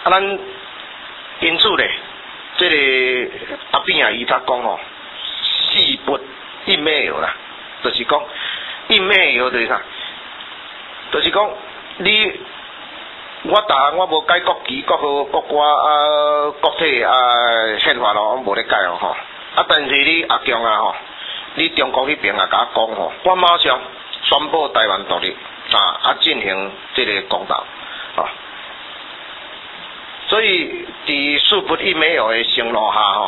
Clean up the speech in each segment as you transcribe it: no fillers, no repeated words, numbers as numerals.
咱因此咧，这个阿扁啊，伊他讲吼，四不一咩药啦，就是讲一咩药就是啥，就是讲你我无改国旗、国号、国歌国体宪法咯，我无咧改哦吼。但是你阿强啊吼，你中国迄边啊甲我讲吼，我马上宣布台湾独立进行这个公投啊。所以伫四不一没有的承诺下吼，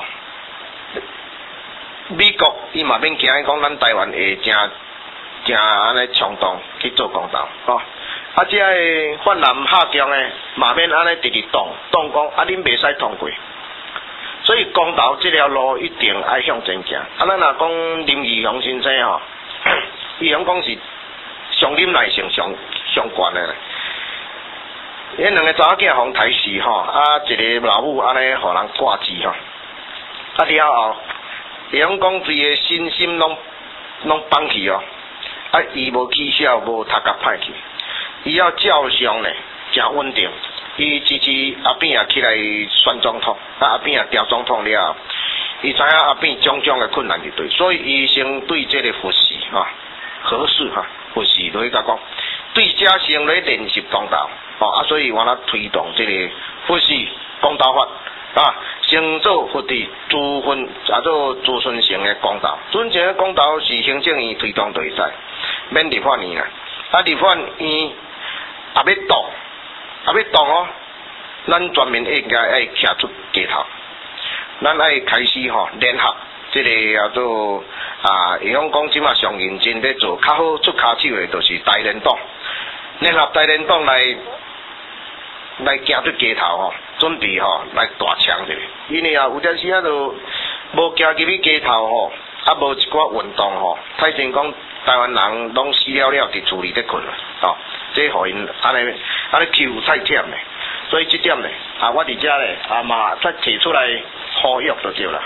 美国伊嘛免惊讲咱台湾会正安尼冲动去做公投吼。即个泛蓝下强的嘛免安尼直直动讲恁袂使通过。所以公投这条路一定爱向前行。咱若讲林义雄先生吼，义雄讲是上忍耐性上悬的。因两个查某囝互刣死吼，一个老母安尼互人挂机吼，了后，伊讲规个身心拢放弃哦，伊无起笑，无读甲歹去，伊要照常咧，诚稳定。伊支持阿扁起来选总统，阿扁调总统了后，伊知影阿扁种种的困难是对，所以伊先对这个佛系合适佛系就去甲讲，对家先来练习公投。所以我来推动这个佛系公投法先做佛地做资讯性的公投，资讯性的公投是行政院推动就会使，免立法院啦。立法院也要动哦，咱全面应该爱徛出街头，咱爱开始联合这个叫做伊讲即马上认真咧做，较好出骹手的就是大联党，联合大联党来行出街头准备来大枪者，因为有阵时就无行入去街头无一寡运动太真讲台湾人拢死了伫厝里咧困这互因安尼求太忝咧，所以这点咧我伫遮咧嘛再提出来呼吁就对啦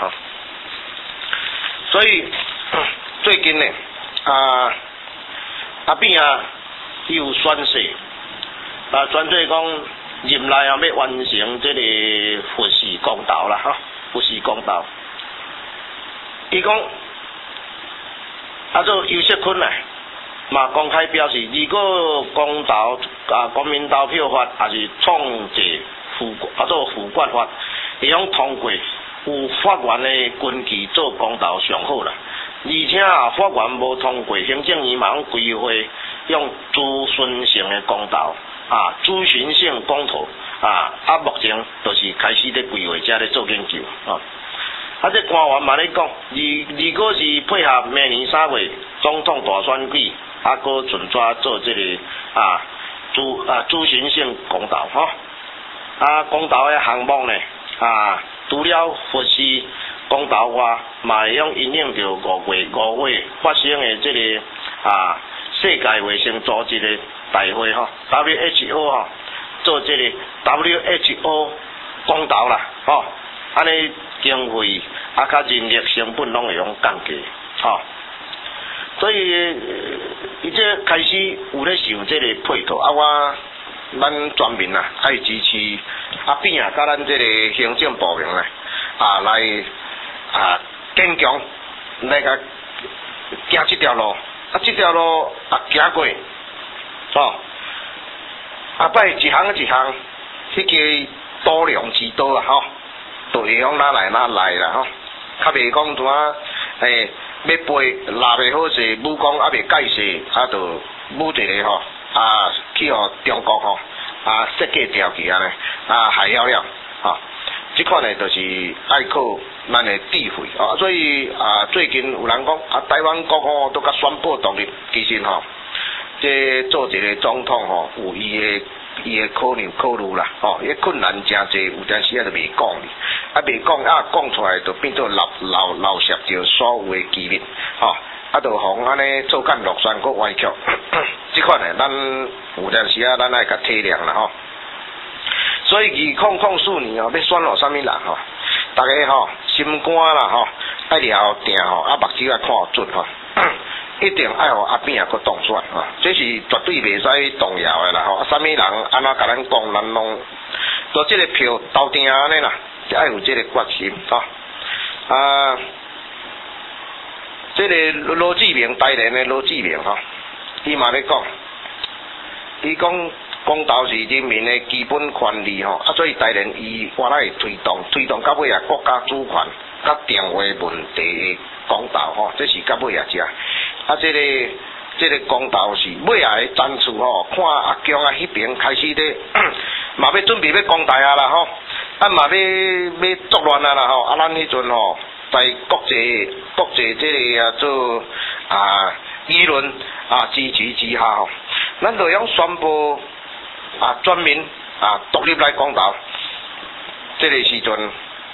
所以最近咧阿扁伊有宣誓专做讲任内要完成这个佛系公投啦佛系公投，伊讲做尤锡坤嘛公开表示，如果公投国民投票法还是创制做附决法，会用通过，有法院的根据做公投上好啦。而且法院无通过，行政院嘛规划用咨询性的公投咨询性公投目前就是开始咧规划遮咧做研究这官员嘛咧讲，如果是配合明年3月总统大选举，搁准抓做这个咨询性公投公投的项目呢除了佛系公投外，嘛会用因应着5月发生的这个世界卫生组织的大会WHO 做这个 WHO 公投啦安尼经费较人力成本拢会用降低所以伊这开始有咧想这个配套咱全民爱支持阿扁甲咱这个行政部门来坚强来甲行这条路这条路行过摆一项一项迄个多量之多就会用哪来啦较袂讲怎要背拉袂好势，武功袂介势，就武一个去互中国设计条件安尼害了这款呢就是爱靠咱的智慧所以最近有人讲台湾国都甲宣布独立，其实这做一个总统有伊的考虑啦伊困难真济，有阵时就袂讲袂讲出来就变做漏涉着所有的机密就互安尼做干落选个歪曲这款呢咱有阵时咱爱甲体谅啦所以2004年要选落啥物人大家心肝啦爱了定目睭爱看准一定爱互阿扁搁当选这是绝对袂使动摇的啦啥物人安怎甲咱讲，咱拢就这个票投定安尼啦，爱有这个决心吼。这个罗志明台联的罗志明吼，伊嘛咧讲，伊讲公道是人民的基本权利吼，所以台联伊我来推动到尾啊国家主权甲电话问题的公道吼，这是到尾啊只。这个公道是尾下的战术吼，看阿强啊迄边开始咧，嘛要准备要攻台啊啦吼，嘛要作乱啊啦吼，咱迄阵吼。在国际这个做舆论支持之下吼，咱就用宣布全民独立来公道。这个时阵，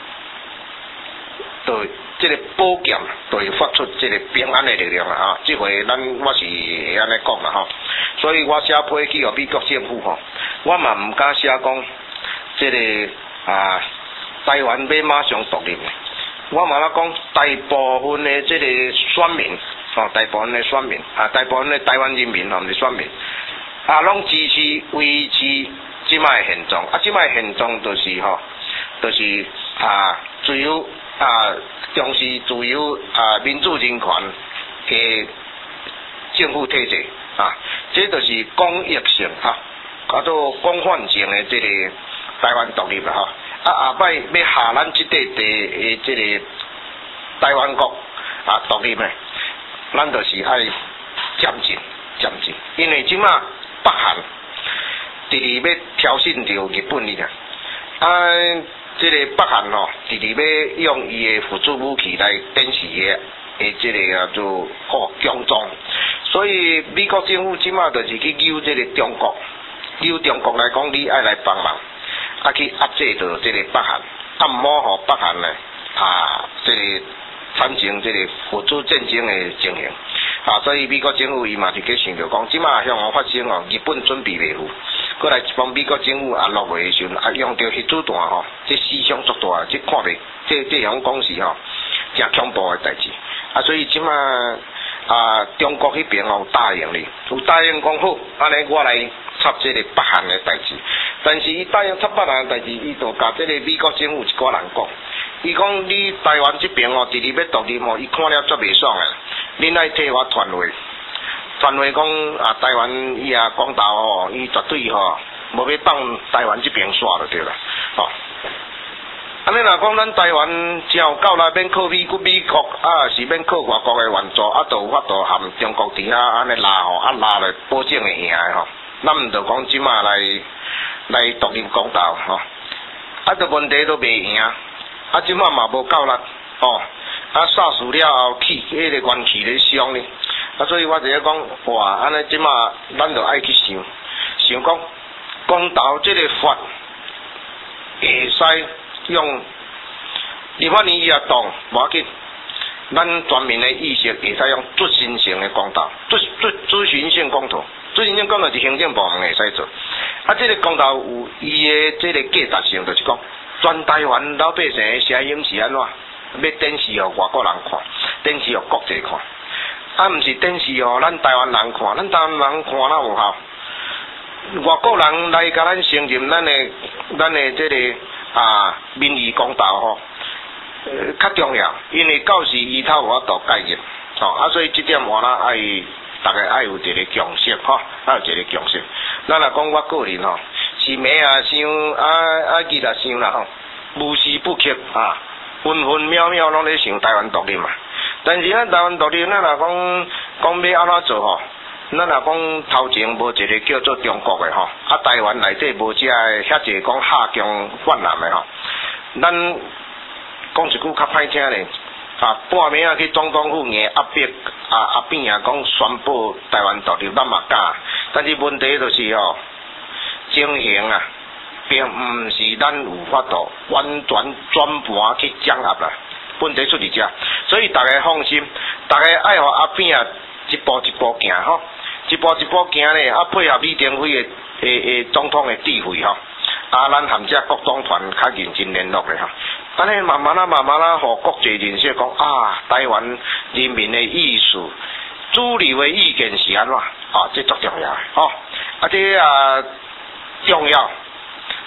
就这个保健就会发出这个平安的力量啦这回我是会安尼讲啦吼，所以我写批去予美国政府吼，我嘛唔敢写讲这个台湾要马上独立。我嘛啦讲，大部分的这个选民，大部分的选民，大部分的台湾人民毋是选民，拢支持维持即摆现状。即摆现状就是自由重视自由民主人权的政府体制这就是公益性做广泛性的这个台湾独立啦下摆要下咱即块地的这个台湾国独立呢，咱就是爱渐进，因为即马北韩直直要挑衅着日本哩这个北韩直直要用伊的辅助武器来电视的这个做强壮，所以美国政府即马就是去揪这个中国来讲，你爱来帮忙。去压制到这个北韩，毋好互北韩呢这个产生这个辅助战争的情形所以美国政府伊嘛是去想着讲，即马向我发生日本准备袂赴，过来一帮美国政府落尾的时阵用着迄子弹这思想作大，这看袂，这样讲是真恐怖的代志所以即马中国迄边答应你，有答应讲好，安尼我来插这个北韩的代志。但是伊答应插北韩的代志，伊就甲这个美国政府一个人讲，伊讲你台湾这边直直要独立伊看了足袂爽的，恁爱替我传话讲台湾伊公道伊绝对无要放台湾这边煞就对啦安尼若讲咱台湾真有够来免靠美国是免靠外国的援助就有法度含中国伫遐安尼拉拉来保证会赢的咱毋着讲即马来独立公道就问题都袂赢即马嘛无够力煞死了后气迄个元气咧伤呢所以我就咧讲哇安尼即马咱就爱去想讲公道即个法会使用立法院也当无要紧，咱全民的意识会使用执行性的公道，执行性公道。执行性公道是行政部门会使做。这个公道有伊的这个价值性，就是讲全台湾老百姓的声音是安怎？要电视互外国人看，电视互国际看，毋是电视互咱台湾人看，咱台湾人看哪有效？外国人来甲咱承认咱的这个民意公道较重要，因为到时伊头有法度介入所以这点我大家爱有一个共识爱有一个共识。咱若讲我个人是美想记得想啦无时不刻分分秒秒拢咧想台湾独立嘛。但是台湾独立，咱若讲要安怎做咱若讲头前无一个叫做中国的台湾内底无遐一个讲下强泛滥的咱讲一句较歹听咧半暝去总统府硬压迫边讲宣布台湾独立，咱嘛敢，但是问题就是情形并毋是咱有法度完全全盘去掌握啦。问题出伫遮，所以大家放心，大家爱互边一步一步行一步一步行咧配合李登辉的总统的智慧咱含遮国党团较认真联络咧安尼慢慢互国际人士讲台湾人民的意思，主流的意见是安怎这足重要这重要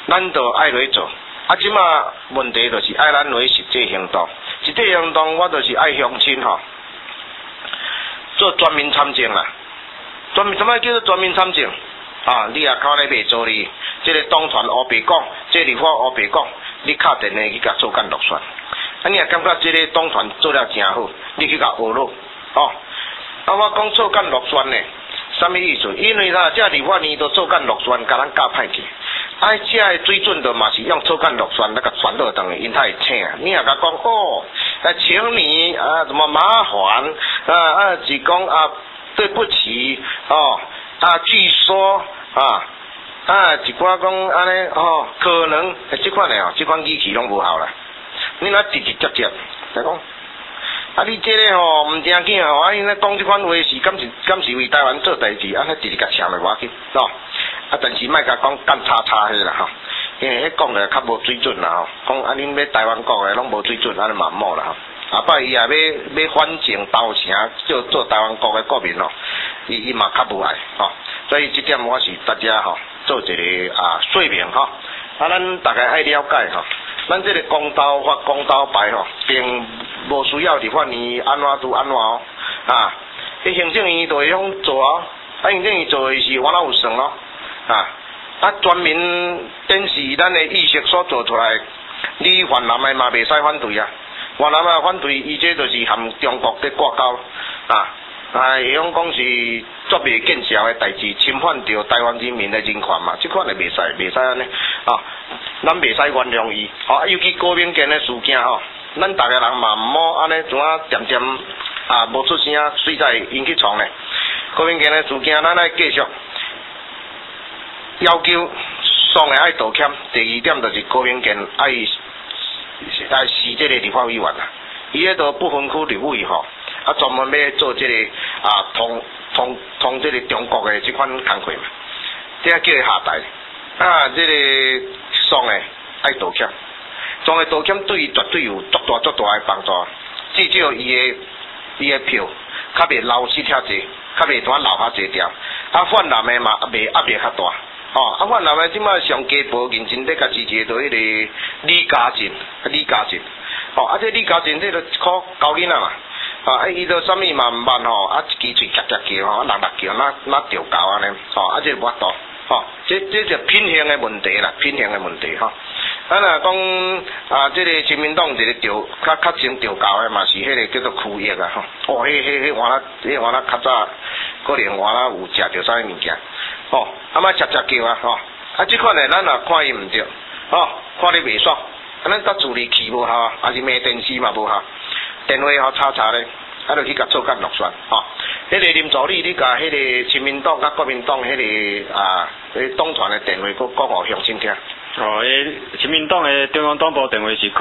咱就爱落做。啊，即马问题就是爱咱落实际行动，实际行动我就是爱乡亲吼，做全民参政啦。什么叫做全民参政？啊，你也靠咧袂做哩，即个党团黑白讲，即个立法黑白讲，你敲电话去甲做干落选。啊，你也感觉即个党团做了真好，你去甲学咯，哦。啊，我讲做干落选呢，什么意思？因为啦，这立法院都做干落选，甲咱教歹去。啊，这个水准都嘛是用做干落选那个传落等于因太请啊。你也甲讲哦，请你啊，怎么麻烦是讲啊，对不起哦，据说一寡讲安尼哦，可能即款的哦，即款语气拢无效啦。你若直直接接来讲。啊！你这个吼唔正经吼，啊！因咧讲即款话是敢是为台湾做代志，啊！你直直甲签落我去，喏。啊，但是莫甲讲干叉叉迄啦吼，因为迄讲的较无水准啦吼，讲啊恁要台湾国的拢无水准，安尼嘛冇啦吼。啊，摆伊也要反正投诚做台湾国的国民咯，伊嘛较无爱吼。所以这点我是大家吼做一个说明吼，啊，咱大家爱了解吼。咱这个公道法、公道牌吼，并无需要立法院安怎都安怎哦，迄行政院就会用做哦，行政院做的是我哪有算哦，全民电视咱的意识所做出来，你越南的嘛袂使反对啊，越南啊反对，伊这就是含中国在挂钩会用讲是作袂见效的代志，侵犯到台湾人民的人权嘛，即款的袂使安尼咱袂使原谅伊，尤其郭炳坚的事件吼，咱大家人嘛毋好安尼怎啊渐渐无出声，随在引起创呢。郭炳坚的事件，咱爱继续要求双的爱道歉。第二点就是郭炳坚爱是这个立法委员啦，伊迄都不分区立委吼，专门要做这个通这个中国的这款工课嘛，这叫伊下台这个。双的爱道歉，双的道歉对伊绝对有足大的帮助，至少伊的票较袂流失遐济，较袂怎流遐济条。泛蓝的嘛袂压力较大，泛蓝的即摆上家步认真在甲支持到迄个李嘉诚，这李嘉诚这个靠高囡仔嘛，伊都啥物嘛毋捌吼，一支喙夹叫吼，六叫哪调教安尼，这无法度。这就品行的问题啦，品行的问题吼。咱若讲这个亲民党一个较先调教的嘛是迄个叫做区域啊吼。迄换啦较早可能换啦有食着啥物件，莫夹叫啊吼。即款的咱若看伊毋对，看你袂爽，咱甲助理器无效，还是骂电视嘛无效，电话查咧。就去甲做干落选，迄个林助理，你甲迄个亲民党甲国民党迄个党团的电话，讲互乡亲听。 亲民党的中央党部电话是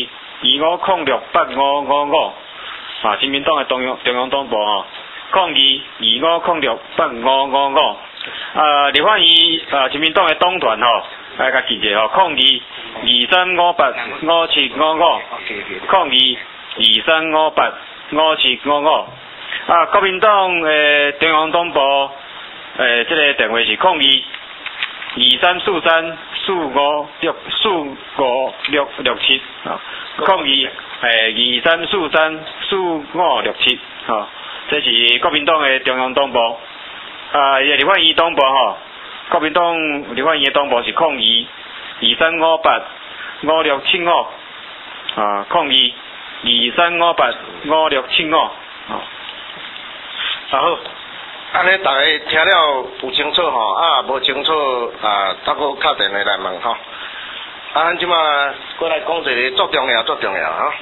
0225068555，亲民党的中央党部0225068555。立法院亲民党的党团来甲记者0223585755，0223585755。国民党的中央党部这个电话是0223455667，0223455667，这是国民党的中央党部。立法院党部国民党立法院的党部是0223585675，0223585675。 好，安尼大家听了有清楚吼，无清楚再搁敲电话来问吼。咱即马过来讲一个足重要吼。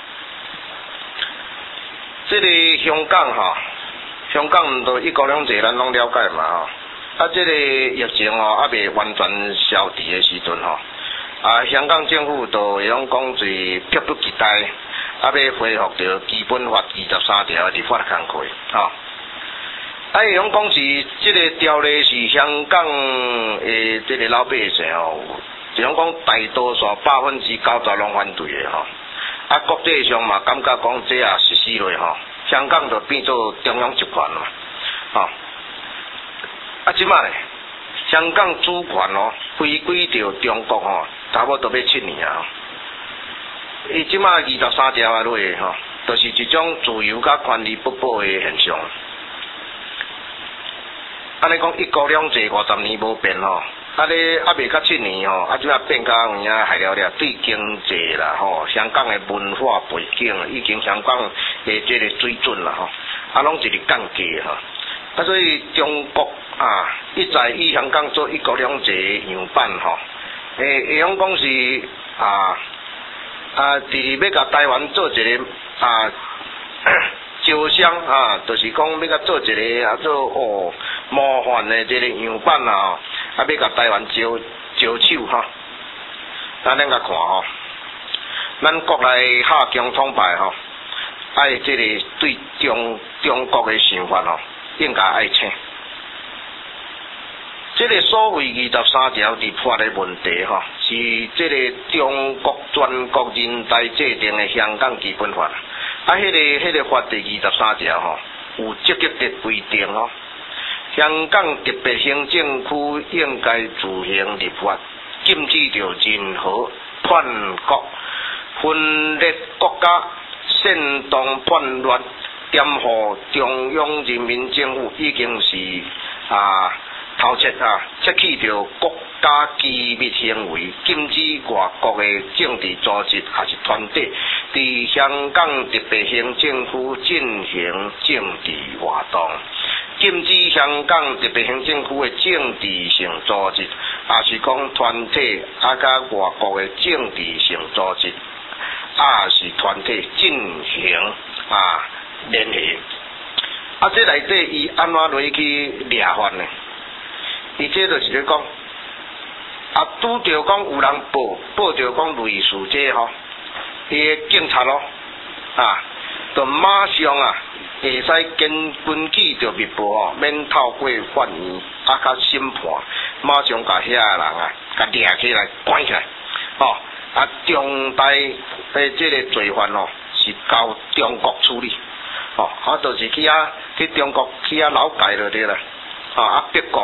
这个香港香港都一国两制咱拢了解嘛这个疫情还未完全消除的时阵香港政府都会讲是迫不及待，要恢复到基本法23条的立法工课会讲是这个条例是香港的这个老百姓是讲大多数90%拢反对的国际上嘛感觉讲这实施落香港就变做中央集权嘛即摆咧香港主权哦，回归到中国吼，差不多要7年啊。伊即马23条啊落吼，就是一种自由甲权利不保的现象。安尼讲一国两制50年无变吼，咧未到7年吼，即马变甲有影害了对经济啦吼，香港的文化背景已经香港的即个水准啦吼，拢一直降低吼。所以中国一再以香港做一国两制的样板吼，会晓讲是伫要甲台湾做一个招商就是讲要甲做一个做模范的这个样板要甲台湾招手哈。咱甲看吼，咱国内下强统派吼，爱这个对中国的想法吼，应该爱清。这个所谓23条立法的问题吼，是这个中国全国人大制定的香港基本法。迄个法第23条吼，有积极的规定吼，香港特别行政区应该自行立法，禁止着任何叛国、分裂国家、煽动叛乱、颠覆中央人民政府，已经是偷窃窃取着国家机密行为，禁止外国的政治组织还是团体伫香港特别行政区进行政治活动，禁止香港特别行政区的政治性组织，也是讲团体甲外国的政治性组织，也是团体进行联系。这内底伊安怎落去掠法呢？伊这就是咧讲，拄着讲有人报着讲类似这吼，伊个警察就马上会使根据着密报免透过法院甲审判，马上甲遐个人甲掠起来关起来，重大的这个罪犯是交中国处理，就是去中国去劳改就对啦，逼供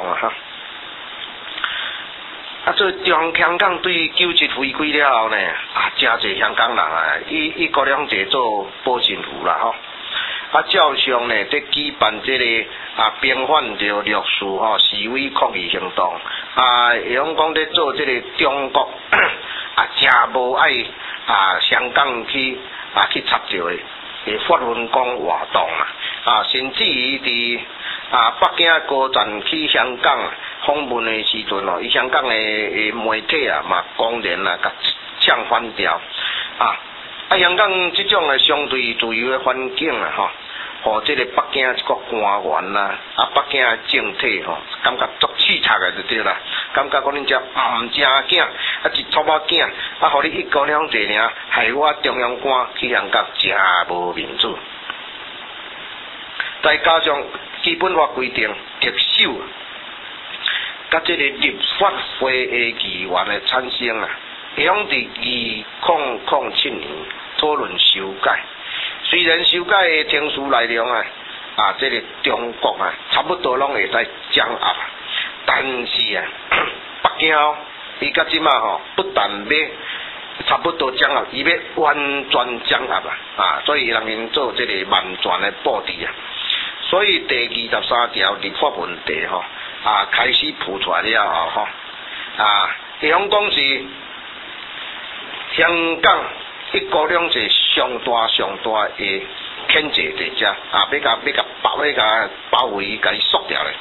所以香港对97回归了后呢，真侪香港人以国两制做保身符啦照常呢，在举办这个平反着律师示威抗议行动，会讲在做这个中国真无爱香港去插着的法轮功活动甚至于伫北京高站去香港访问的时阵伊香港的媒体嘛公然甲唱反调香港这种的相对自由的环境互这个北京一个官员北京的政体感觉足刺激的就对啦，感觉讲恁遮唔正经一撮仔囝互你一国两制尔，害我中央官去香港真无民主。再加上基本法规定特首甲这个立法会的议员的产生会响伫2007年讨论修改。虽然修改的程序内容这个中国差不多拢会使掌握，但是北京伊甲即马不但要差不多掌握，伊要完全掌握所以人因做这个万全的布置所以第23条立法问题开始浮出来了后会响讲是香港一国两制上大的牵制在遮要甲包围甲伊缩掉咧。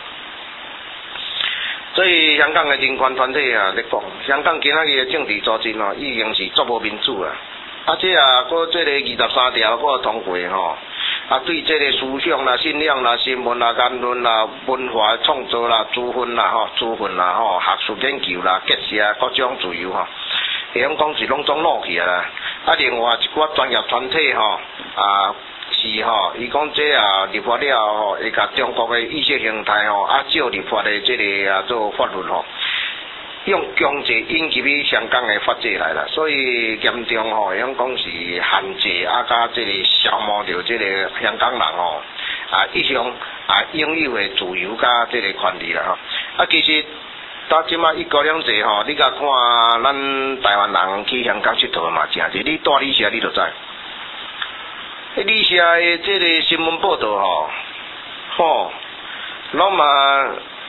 所以香港的人权团体咧讲，香港今仔日的政治组织已经是足无民主啦。这搁这个23条搁通过对这个思想啦、信仰啦、新闻啦、言论啦、文化创作啦、资讯啦、学术研究啦、结社各种自由会晓讲是拢总落去啦。另外一寡专业团体是伊讲这立法了会甲中国的意识形态照立法的这个做法律用强制引入去香港的法制来啦，所以严重会晓讲是限制甲这个消磨着这个香港人一向拥有的自由甲这个权利啦其实到即马一国两制吼，你甲看咱台湾人去香港佚佗嘛，诚济。你住旅社你就知，旅社的即个新闻报道吼，拢嘛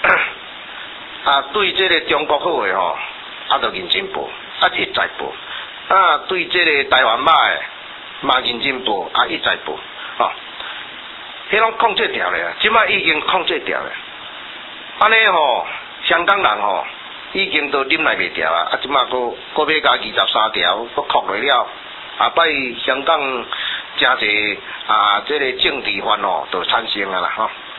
对即个中国好诶吼，就认真报，一再报。对即个台湾歹诶，嘛认真报，一再报。迄拢控制掉咧，即摆已经控制掉咧。安尼吼，香港人吼已经都忍耐袂掉啊！即摆佫要加23条，佫扣落了。摆香港诚济即个政治犯就产生啊啦吼。